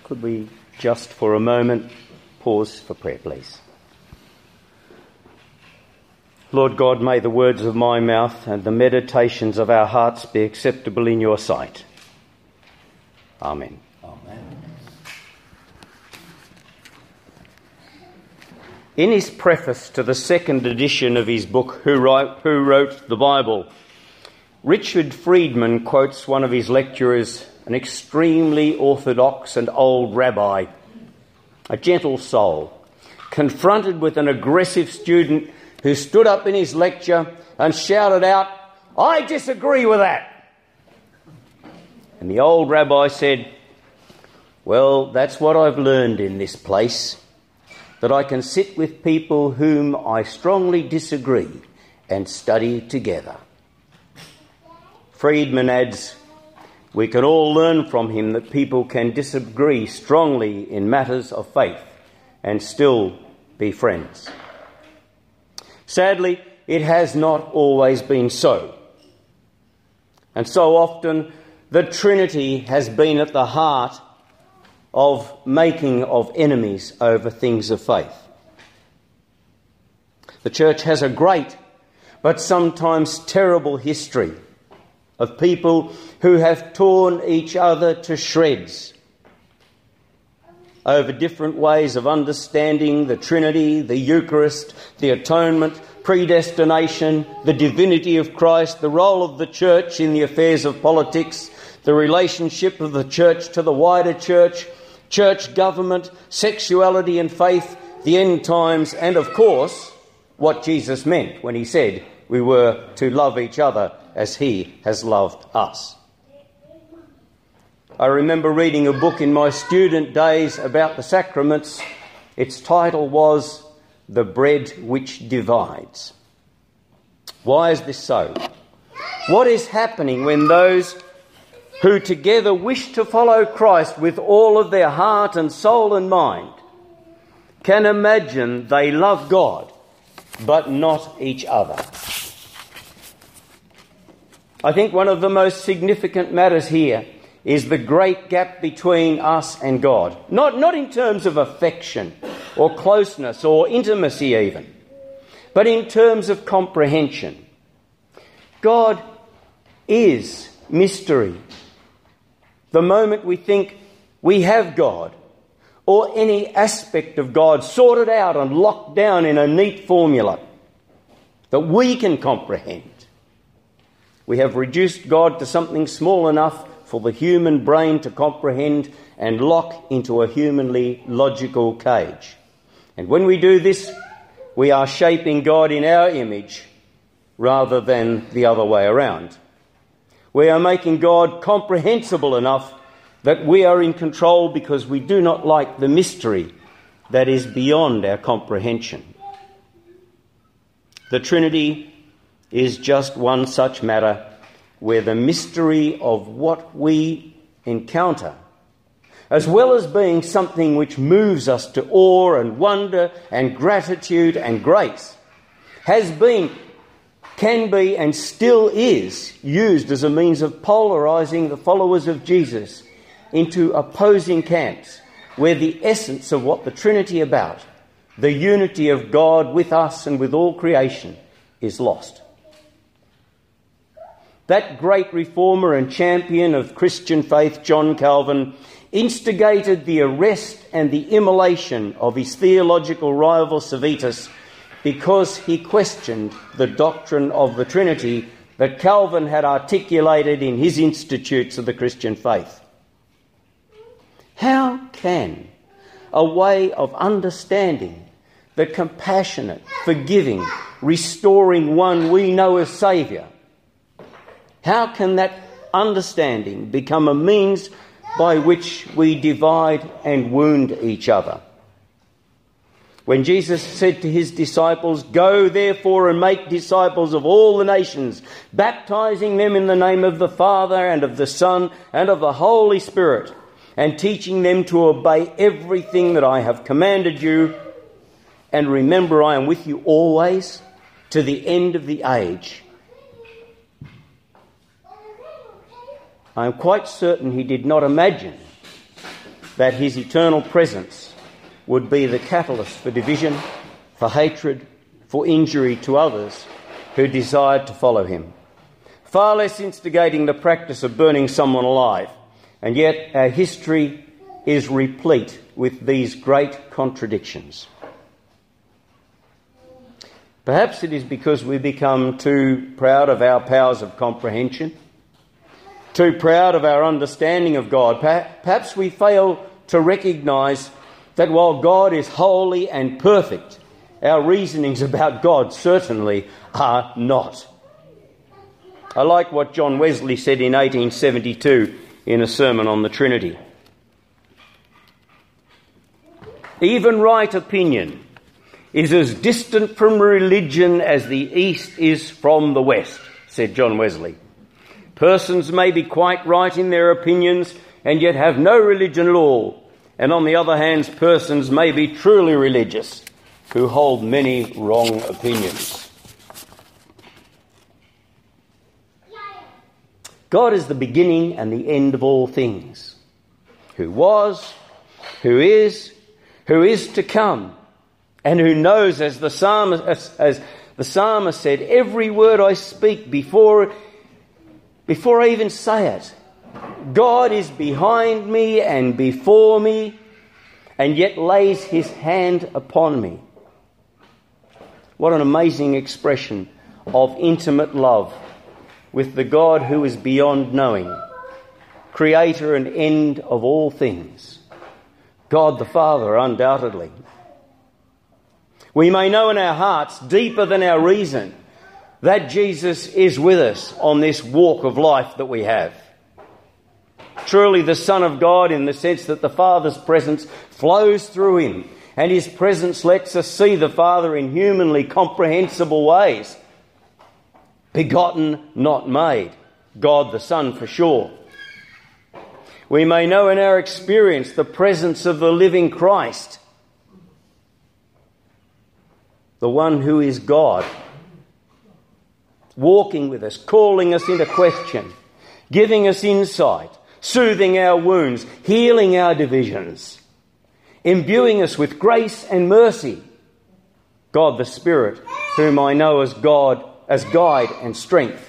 Could we just for a moment pause for prayer, please? Lord God, may the words of my mouth and the meditations of our hearts be acceptable in your sight. Amen. Amen. In his preface to the second edition of his book, Who Wrote the Bible, Richard Friedman quotes one of his lecturers, an extremely orthodox and old rabbi, a gentle soul, confronted with an aggressive student who stood up in his lecture and shouted out, "I disagree with that." And the old rabbi said, "Well, that's what I've learned in this place, that I can sit with people whom I strongly disagree and study together." Friedman adds, "We can all learn from him that people can disagree strongly in matters of faith and still be friends." Sadly, it has not always been so. And so often the Trinity has been at the heart of making of enemies over things of faith. The Church has a great but sometimes terrible history of people who have torn each other to shreds over different ways of understanding the Trinity, the Eucharist, the atonement, predestination, the divinity of Christ, the role of the Church in the affairs of politics, the relationship of the Church to the wider Church, church government, sexuality and faith, the end times, and of course, what Jesus meant when he said we were to love each other as he has loved us. I remember reading a book in my student days about the sacraments. Its title was The Bread Which Divides. Why is this so? What is happening when those who together wish to follow Christ with all of their heart and soul and mind can imagine they love God but not each other? I think one of the most significant matters here is the great gap between us and God. Not in terms of affection or closeness or intimacy even, but in terms of comprehension. God is mystery. The moment we think we have God or any aspect of God sorted out and locked down in a neat formula that we can comprehend, we have reduced God to something small enough for the human brain to comprehend and lock into a humanly logical cage. And when we do this, we are shaping God in our image rather than the other way around. We are making God comprehensible enough that we are in control because we do not like the mystery that is beyond our comprehension. The Trinity is just one such matter where the mystery of what we encounter, as well as being something which moves us to awe and wonder and gratitude and grace, has been, can be and still is used as a means of polarising the followers of Jesus into opposing camps, where the essence of what the Trinity about, the unity of God with us and with all creation, is lost. That great reformer and champion of Christian faith, John Calvin, instigated the arrest and the immolation of his theological rival Servetus because he questioned the doctrine of the Trinity that Calvin had articulated in his Institutes of the Christian Faith. How can a way of understanding the compassionate, forgiving, restoring one we know as Saviour, how can that understanding become a means by which we divide and wound each other? When Jesus said to his disciples, "Go therefore and make disciples of all the nations, baptizing them in the name of the Father and of the Son and of the Holy Spirit, and teaching them to obey everything that I have commanded you, and remember I am with you always to the end of the age." I am quite certain he did not imagine that his eternal presence would be the catalyst for division, for hatred, for injury to others who desired to follow him. Far less instigating the practice of burning someone alive, and yet our history is replete with these great contradictions. Perhaps it is because we become too proud of our powers of comprehension, too proud of our understanding of God. Perhaps we fail to recognise that while God is holy and perfect, our reasonings about God certainly are not. I like what John Wesley said in 1872 in a sermon on the Trinity. Even right opinion is as distant from religion as the East is from the West, said John Wesley. Persons may be quite right in their opinions and yet have no religion at all. And on the other hand, persons may be truly religious who hold many wrong opinions. God is the beginning and the end of all things, who was, who is to come, and who knows, as the psalmist said, every word I speak before I even say it. God is behind me and before me, and yet lays his hand upon me. What an amazing expression of intimate love with the God who is beyond knowing, creator and end of all things. God the Father, undoubtedly. We may know in our hearts, deeper than our reason, that Jesus is with us on this walk of life that we have. Truly the Son of God, in the sense that the Father's presence flows through him, and his presence lets us see the Father in humanly comprehensible ways. Begotten, not made. God the Son for sure. We may know in our experience the presence of the living Christ, the one who is God, walking with us, calling us into question, giving us insight, soothing our wounds, healing our divisions, imbuing us with grace and mercy. God the Spirit, whom I know as God, as guide and strength.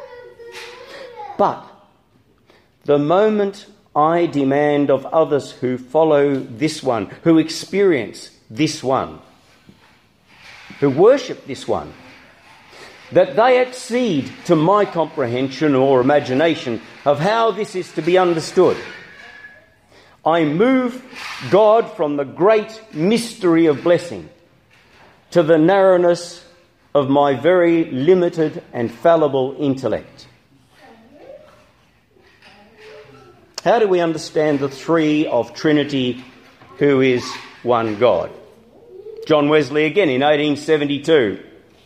But the moment I demand of others who follow this one, who experience this one, who worship this one, that they accede to my comprehension or imagination of how this is to be understood, I move God from the great mystery of blessing to the narrowness of my very limited and fallible intellect. How do we understand the three of Trinity, who is one God? John Wesley again in 1872.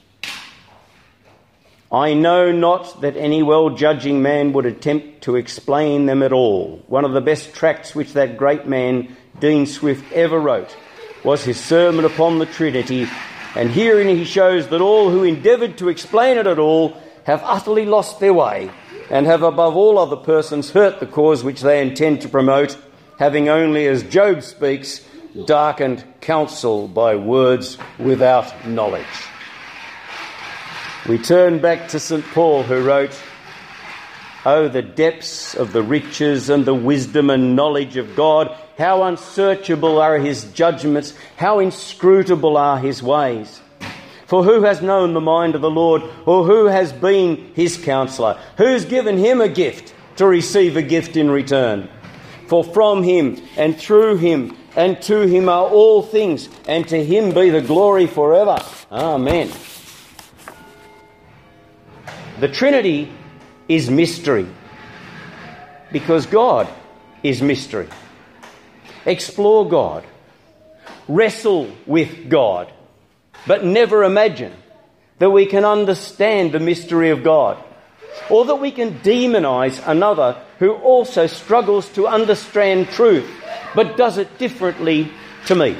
I know not that any well-judging man would attempt to explain them at all. One of the best tracts which that great man, Dean Swift, ever wrote was his sermon upon the Trinity, and herein he shows that all who endeavoured to explain it at all have utterly lost their way, and have above all other persons hurt the cause which they intend to promote, having only, as Job speaks, darkened counsel by words without knowledge. We turn back to St. Paul, who wrote, "Oh, the depths of the riches and the wisdom and knowledge of God! How unsearchable are his judgments, how inscrutable are his ways! For who has known the mind of the Lord, or who has been his counsellor? Who's given him a gift to receive a gift in return? For from him and through him and to him are all things, and to him be the glory forever. Amen." The Trinity is mystery, because God is mystery. Explore God. Wrestle with God. But never imagine that we can understand the mystery of God, or that we can demonise another who also struggles to understand truth, but does it differently to me.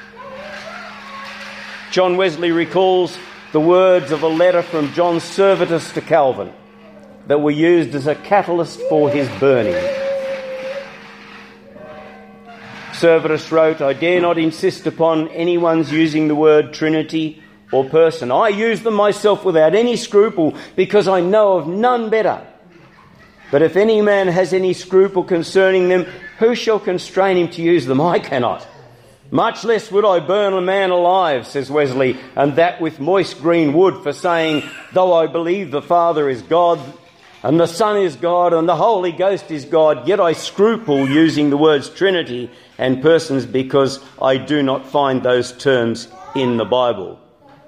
John Wesley recalls the words of a letter from John Servetus to Calvin that were used as a catalyst for his burning. Servetus wrote, "I dare not insist upon anyone's using the word Trinity or person. I use them myself without any scruple, because I know of none better. But if any man has any scruple concerning them, who shall constrain him to use them? I cannot. Much less would I burn a man alive," says Wesley, "and that with moist green wood, for saying, though I believe the Father is God, and the Son is God, and the Holy Ghost is God, yet I scruple using the words Trinity and persons, because I do not find those terms in the Bible."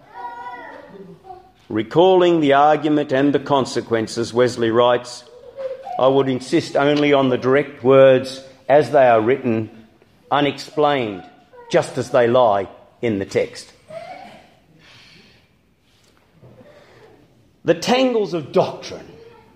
Recalling the argument and the consequences, Wesley writes, "I would insist only on the direct words as they are written, unexplained, just as they lie in the text." The tangles of doctrine,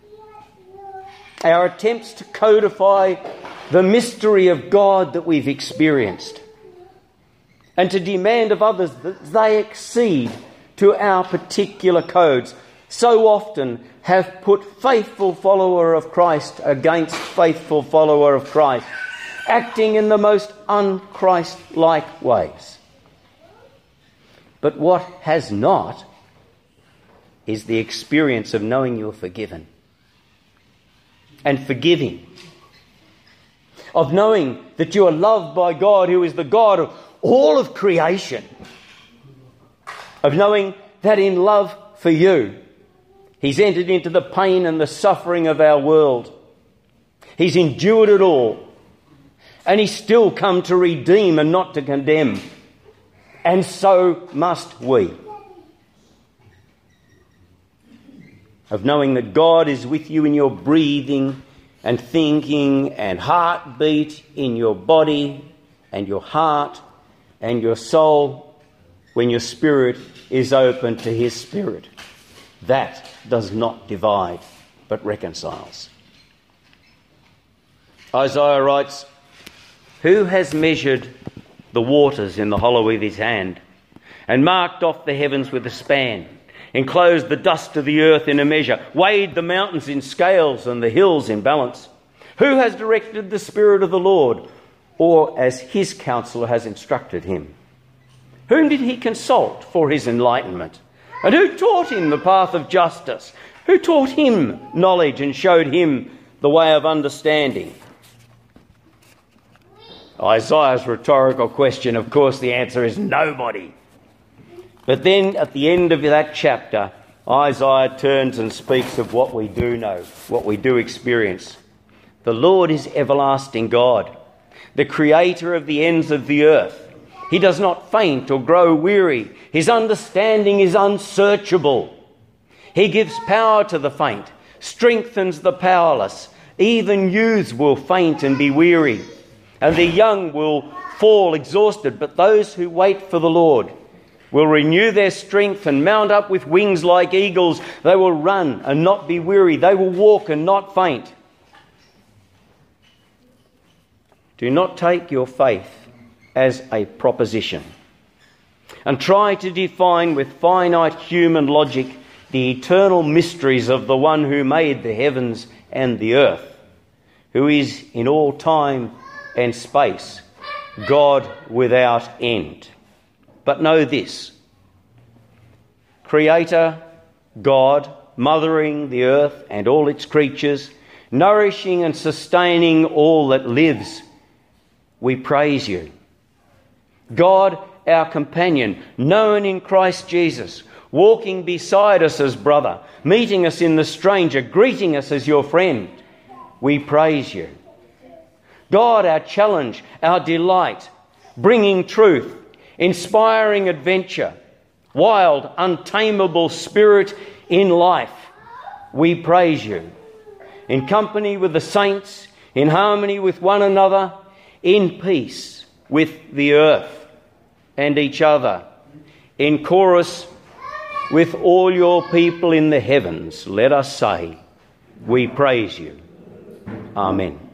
our attempts to codify the mystery of God that we've experienced, and to demand of others that they accede to our particular codes, so often have put faithful follower of Christ against faithful follower of Christ, acting in the most un-Christ-like ways. But what has not is the experience of knowing you're forgiven and forgiving, of knowing that you are loved by God, who is the God of all of creation, of knowing that in love for you, He's entered into the pain and the suffering of our world. He's endured it all. And He's still come to redeem and not to condemn. And so must we. Of knowing that God is with you in your breathing and thinking and heartbeat, in your body and your heart and your soul, when your spirit is open to His Spirit. That does not divide, but reconciles. Isaiah writes, "Who has measured the waters in the hollow of his hand, and marked off the heavens with a span, enclosed the dust of the earth in a measure, weighed the mountains in scales and the hills in balance? Who has directed the Spirit of the Lord, or as His counselor has instructed him? Whom did He consult for his enlightenment? And who taught him the path of justice? Who taught him knowledge and showed him the way of understanding?" Isaiah's rhetorical question, of course, the answer is nobody. But then at the end of that chapter, Isaiah turns and speaks of what we do know, what we do experience. The Lord is everlasting God, the creator of the ends of the earth. He does not faint or grow weary. His understanding is unsearchable. He gives power to the faint, strengthens the powerless. Even youths will faint and be weary, and the young will fall exhausted. But those who wait for the Lord will renew their strength and mount up with wings like eagles. They will run and not be weary. They will walk and not faint. Do not take your faith as a proposition and try to define with finite human logic the eternal mysteries of the one who made the heavens and the earth, who is in all time and space, God without end. But know this: Creator, God, mothering the earth and all its creatures, nourishing and sustaining all that lives, we praise you. God, our companion, known in Christ Jesus, walking beside us as brother, meeting us in the stranger, greeting us as your friend, we praise you. God, our challenge, our delight, bringing truth, inspiring adventure, wild, untamable spirit in life, we praise you. In company with the saints, in harmony with one another, in peace with the earth and each other, in chorus with all your people in the heavens, let us say, we praise you. Amen.